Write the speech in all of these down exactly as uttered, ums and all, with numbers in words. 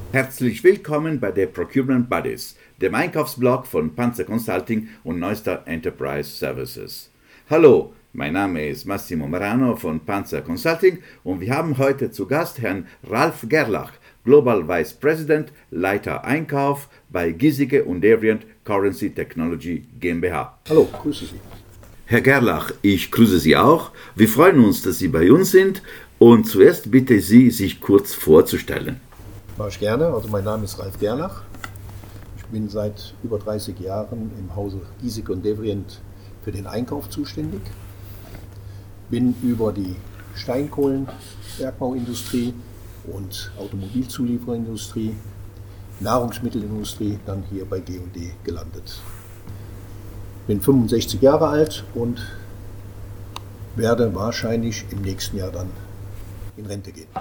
Herzlich willkommen bei der Procurement Buddies, dem Einkaufsblog von Panzer Consulting und Neustar Enterprise Services. Hallo, mein Name ist Massimo Marano von Panzer Consulting und wir haben heute zu Gast Herrn Ralf Gerlach, Global Vice President, Leiter Einkauf bei Giesecke und Devrient Currency Technology GmbH. Hallo, grüße Sie. Herr Gerlach, ich grüße Sie auch. Wir freuen uns, dass Sie bei uns sind und zuerst bitte ich Sie, sich kurz vorzustellen. Mache ich gerne. Also mein Name ist Ralf Gerlach. Ich bin seit über dreißig Jahren im Hause Giesecke und Devrient für den Einkauf zuständig. Bin über die Steinkohlenbergbauindustrie und Automobilzuliefererindustrie, Nahrungsmittelindustrie dann hier bei G und D gelandet. Bin fünfundsechzig Jahre alt und werde wahrscheinlich im nächsten Jahr dann in Rente gehen.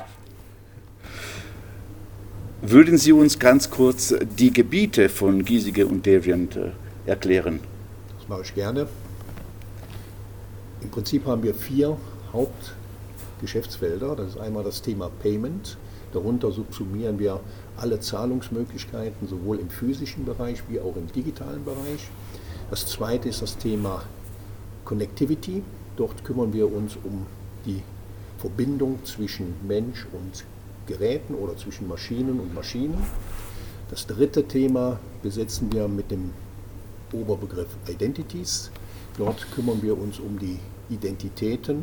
Würden Sie uns ganz kurz die Gebiete von Giesecke und Devrient äh, erklären? Das mache ich gerne. Im Prinzip haben wir vier Hauptgeschäftsfelder. Das ist einmal das Thema Payment. Darunter subsumieren wir alle Zahlungsmöglichkeiten, sowohl im physischen Bereich wie auch im digitalen Bereich. Das zweite ist das Thema Connectivity. Dort kümmern wir uns um die Verbindung zwischen Mensch und Geräten oder zwischen Maschinen und Maschinen. Das dritte Thema besetzen wir mit dem Oberbegriff Identities. Dort kümmern wir uns um die Identitäten,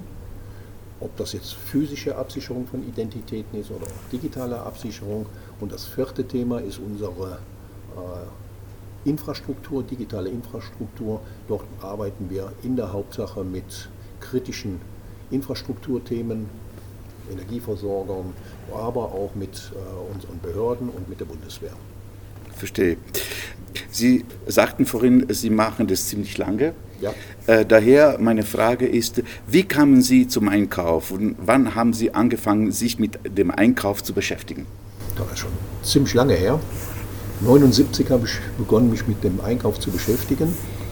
ob das jetzt physische Absicherung von Identitäten ist oder auch digitale Absicherung. Und das vierte Thema ist unsere äh, Infrastruktur, digitale Infrastruktur. Dort arbeiten wir in der Hauptsache mit kritischen Infrastrukturthemen, Energieversorgern, aber auch mit äh, unseren Behörden und mit der Bundeswehr. Verstehe. Sie sagten vorhin, Sie machen das ziemlich lange. Ja. Äh, daher meine Frage ist, wie kamen Sie zum Einkauf und wann haben Sie angefangen, sich mit dem Einkauf zu beschäftigen? Das ist schon ziemlich lange her. neunundsiebzig habe ich begonnen, mich mit dem Einkauf zu beschäftigen.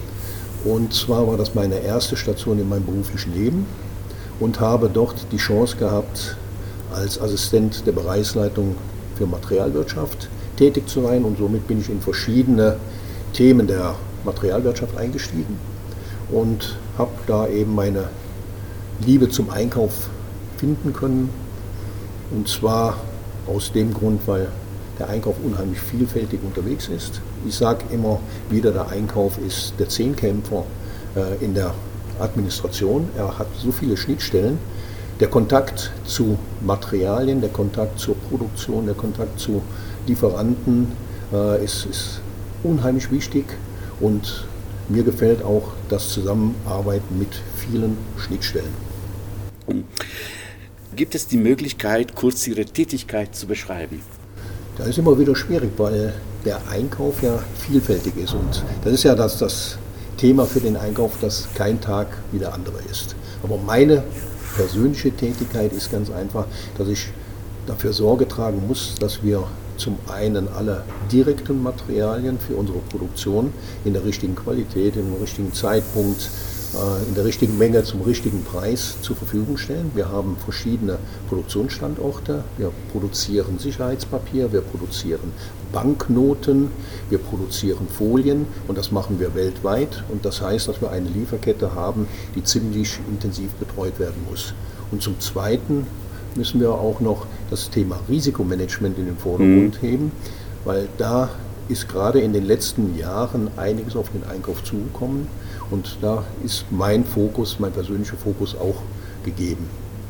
Und zwar war das meine erste Station in meinem beruflichen Leben. Und habe dort die Chance gehabt, als Assistent der Bereichsleitung für Materialwirtschaft tätig zu sein, und somit bin ich in verschiedene Themen der Materialwirtschaft eingestiegen und habe da eben meine Liebe zum Einkauf finden können, und zwar aus dem Grund, weil der Einkauf unheimlich vielfältig unterwegs ist. Ich sage immer wieder, der Einkauf ist der Zehnkämpfer äh, in der Administration. Er hat so viele Schnittstellen. Der Kontakt zu Materialien, der Kontakt zur Produktion, der Kontakt zu Lieferanten äh, ist, ist unheimlich wichtig, und mir gefällt auch das Zusammenarbeiten mit vielen Schnittstellen. Gibt es die Möglichkeit, kurz Ihre Tätigkeit zu beschreiben? Das ist immer wieder schwierig, weil der Einkauf ja vielfältig ist, und das ist ja das, das Thema für den Einkauf, dass kein Tag wie der andere ist. Aber meine persönliche Tätigkeit ist ganz einfach, dass ich dafür Sorge tragen muss, dass wir zum einen alle direkten Materialien für unsere Produktion in der richtigen Qualität, im richtigen Zeitpunkt, in der richtigen Menge zum richtigen Preis zur Verfügung stellen. Wir haben verschiedene Produktionsstandorte. Wir produzieren Sicherheitspapier, wir produzieren Banknoten, wir produzieren Folien, und das machen wir weltweit. Und das heißt, dass wir eine Lieferkette haben, die ziemlich intensiv betreut werden muss. Und zum Zweiten müssen wir auch noch das Thema Risikomanagement in den Vordergrund mhm. heben, weil da ist gerade in den letzten Jahren einiges auf den Einkauf zugekommen, und da ist mein Fokus, mein persönlicher Fokus auch gegeben.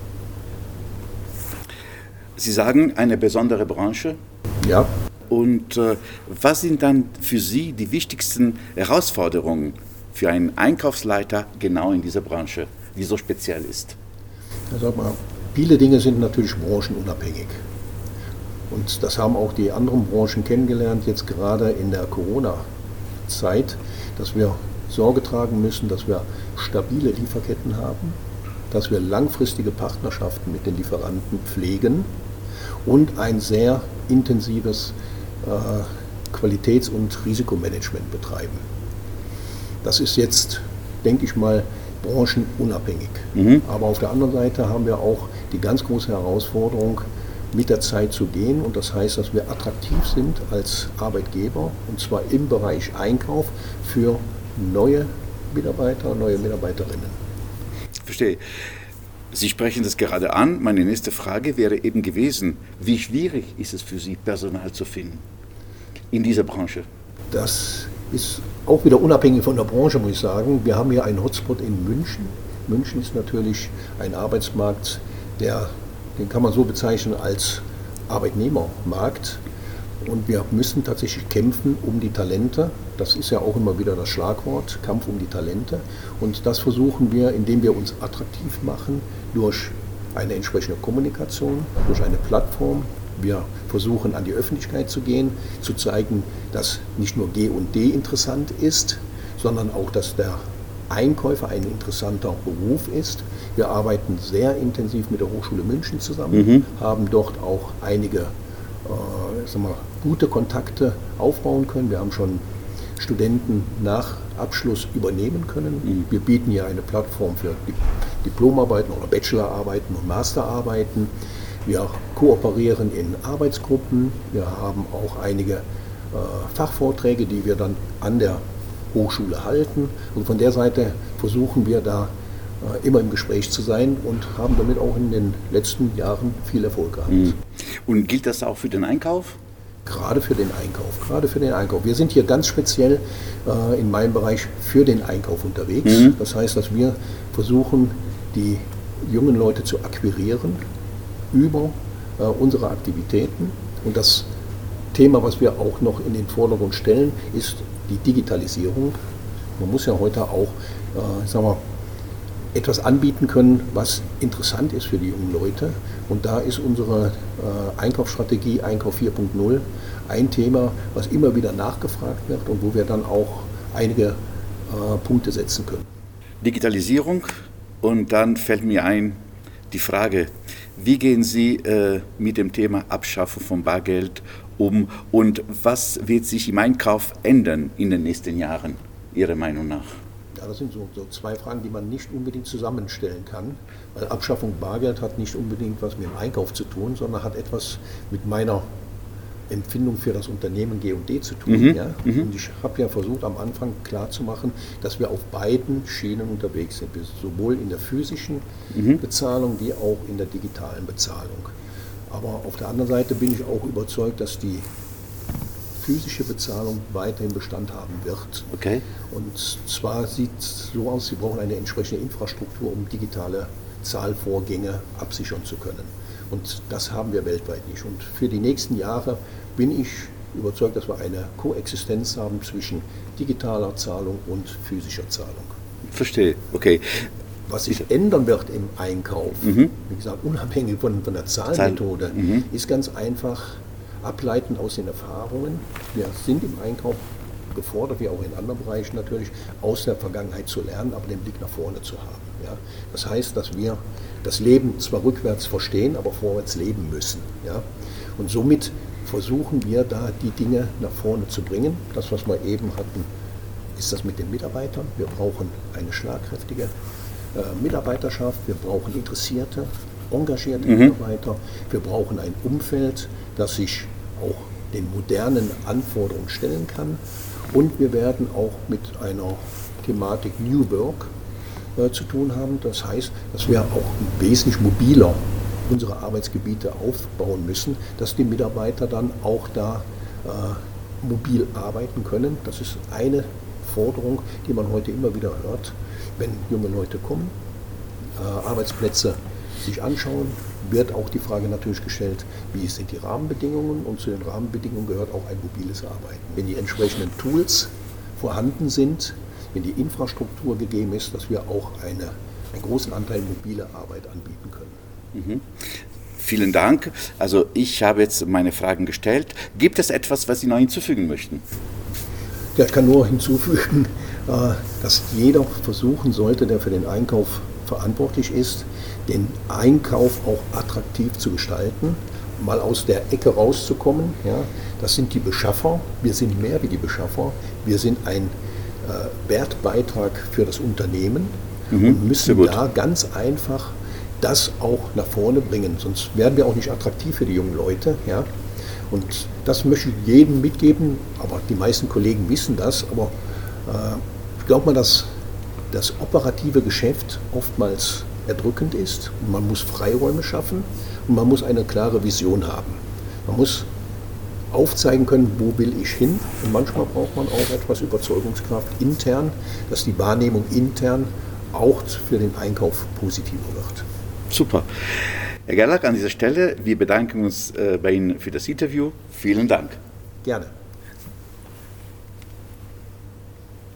Sie sagen, eine besondere Branche? Ja. Und äh, was sind dann für Sie die wichtigsten Herausforderungen für einen Einkaufsleiter genau in dieser Branche, die so speziell ist? Ja, sag mal, viele Dinge sind natürlich branchenunabhängig. Und das haben auch die anderen Branchen kennengelernt, jetzt gerade in der Corona-Zeit, dass wir Sorge tragen müssen, dass wir stabile Lieferketten haben, dass wir langfristige Partnerschaften mit den Lieferanten pflegen und ein sehr intensives äh, Qualitäts- und Risikomanagement betreiben. Das ist jetzt, denke ich mal, branchenunabhängig. Mhm. Aber auf der anderen Seite haben wir auch die ganz große Herausforderung, mit der Zeit zu gehen. Und das heißt, dass wir attraktiv sind als Arbeitgeber, und zwar im Bereich Einkauf für neue Mitarbeiter, neue Mitarbeiterinnen. Verstehe. Sie sprechen das gerade an. Meine nächste Frage wäre eben gewesen, wie schwierig ist es für Sie, Personal zu finden in dieser Branche? Das ist auch wieder unabhängig von der Branche, muss ich sagen. Wir haben hier einen Hotspot in München. München ist natürlich ein Arbeitsmarkt, der, den kann man so bezeichnen als Arbeitnehmermarkt. Und wir müssen tatsächlich kämpfen um die Talente. Das ist ja auch immer wieder das Schlagwort, Kampf um die Talente. Und das versuchen wir, indem wir uns attraktiv machen, durch eine entsprechende Kommunikation, durch eine Plattform. Wir versuchen, an die Öffentlichkeit zu gehen, zu zeigen, dass nicht nur G und D interessant ist, sondern auch, dass der Einkäufer ein interessanter Beruf ist. Wir arbeiten sehr intensiv mit der Hochschule München zusammen, mhm. haben dort auch einige äh, sagen wir, gute Kontakte aufbauen können. Wir haben schon Studenten nach Abschluss übernehmen können. Mhm. Wir bieten hier eine Plattform für Diplomarbeiten oder Bachelorarbeiten und Masterarbeiten. Wir kooperieren in Arbeitsgruppen. Wir haben auch einige äh, Fachvorträge, die wir dann an der Hochschule halten. Und von der Seite versuchen wir da äh, immer im Gespräch zu sein und haben damit auch in den letzten Jahren viel Erfolg gehabt. Mhm. Und gilt das auch für den Einkauf? Gerade für den Einkauf, gerade für den Einkauf. Wir sind hier ganz speziell äh, in meinem Bereich für den Einkauf unterwegs. Mhm. Das heißt, dass wir versuchen, die jungen Leute zu akquirieren über äh, unsere Aktivitäten. Und das Thema, was wir auch noch in den Vordergrund stellen, ist die Digitalisierung. Man muss ja heute auch, äh, sagen wir, etwas anbieten können, was interessant ist für die jungen Leute. Und da ist unsere äh, Einkaufsstrategie Einkauf vier Punkt null ein Thema, was immer wieder nachgefragt wird und wo wir dann auch einige äh, Punkte setzen können. Digitalisierung, und dann fällt mir ein die Frage, wie gehen Sie äh, mit dem Thema Abschaffung von Bargeld um und was wird sich im Einkauf ändern in den nächsten Jahren, Ihrer Meinung nach? Ja, das sind so, so zwei Fragen, die man nicht unbedingt zusammenstellen kann, weil Abschaffung Bargeld hat nicht unbedingt was mit dem Einkauf zu tun, sondern hat etwas mit meiner Empfindung für das Unternehmen G und D zu tun. Mhm. Ja? Mhm. Und ich habe ja versucht, am Anfang klarzumachen, dass wir auf beiden Schienen unterwegs sind, sowohl in der physischen mhm. Bezahlung wie auch in der digitalen Bezahlung. Aber auf der anderen Seite bin ich auch überzeugt, dass die physische Bezahlung weiterhin Bestand haben wird. Okay. Und zwar sieht es so aus, Sie brauchen eine entsprechende Infrastruktur, um digitale Zahlvorgänge absichern zu können. Und das haben wir weltweit nicht. Und für die nächsten Jahre bin ich überzeugt, dass wir eine Koexistenz haben zwischen digitaler Zahlung und physischer Zahlung. Verstehe, okay. Was sich ändern wird im Einkauf, mhm. wie gesagt, unabhängig von, von der Zahlmethode, Zahl. mhm. ist ganz einfach ableitend aus den Erfahrungen. Wir sind im Einkauf gefordert, wie auch in anderen Bereichen natürlich, aus der Vergangenheit zu lernen, aber den Blick nach vorne zu haben. Ja? Das heißt, dass wir das Leben zwar rückwärts verstehen, aber vorwärts leben müssen. Ja? Und somit versuchen wir da die Dinge nach vorne zu bringen. Das, was wir eben hatten, ist das mit den Mitarbeitern. Wir brauchen eine schlagkräftige äh, Mitarbeiterschaft, wir brauchen interessierte, engagierte mhm. Mitarbeiter, wir brauchen ein Umfeld, das sich auch den modernen Anforderungen stellen kann. Und wir werden auch mit einer Thematik New Work äh, zu tun haben. Das heißt, dass wir auch wesentlich mobiler unsere Arbeitsgebiete aufbauen müssen, dass die Mitarbeiter dann auch da äh, mobil arbeiten können. Das ist eine Forderung, die man heute immer wieder hört, wenn junge Leute kommen, äh, Arbeitsplätze sich anschauen, wird auch die Frage natürlich gestellt, wie sind die Rahmenbedingungen, und zu den Rahmenbedingungen gehört auch ein mobiles Arbeiten. Wenn die entsprechenden Tools vorhanden sind, wenn die Infrastruktur gegeben ist, dass wir auch eine, einen großen Anteil mobile Arbeit anbieten können. Mhm. Vielen Dank. Also ich habe jetzt meine Fragen gestellt. Gibt es etwas, was Sie noch hinzufügen möchten? Ja, ich kann nur hinzufügen, dass jeder versuchen sollte, der für den Einkauf verantwortlich ist, den Einkauf auch attraktiv zu gestalten, mal aus der Ecke rauszukommen. Ja, das sind die Beschaffer. Wir sind mehr wie die Beschaffer. Wir sind ein äh, Wertbeitrag für das Unternehmen mhm, und müssen da ganz einfach das auch nach vorne bringen. Sonst werden wir auch nicht attraktiv für die jungen Leute. Ja? Und das möchte ich jedem mitgeben, aber die meisten Kollegen wissen das. Aber äh, ich glaube mal, dass das operative Geschäft oftmals erdrückend ist. Und man muss Freiräume schaffen und man muss eine klare Vision haben. Man muss aufzeigen können, wo will ich hin. Und manchmal braucht man auch etwas Überzeugungskraft intern, dass die Wahrnehmung intern auch für den Einkauf positiver wird. Super. Herr Gerlach, an dieser Stelle, wir bedanken uns äh, bei Ihnen für das Interview. Vielen Dank. Gerne.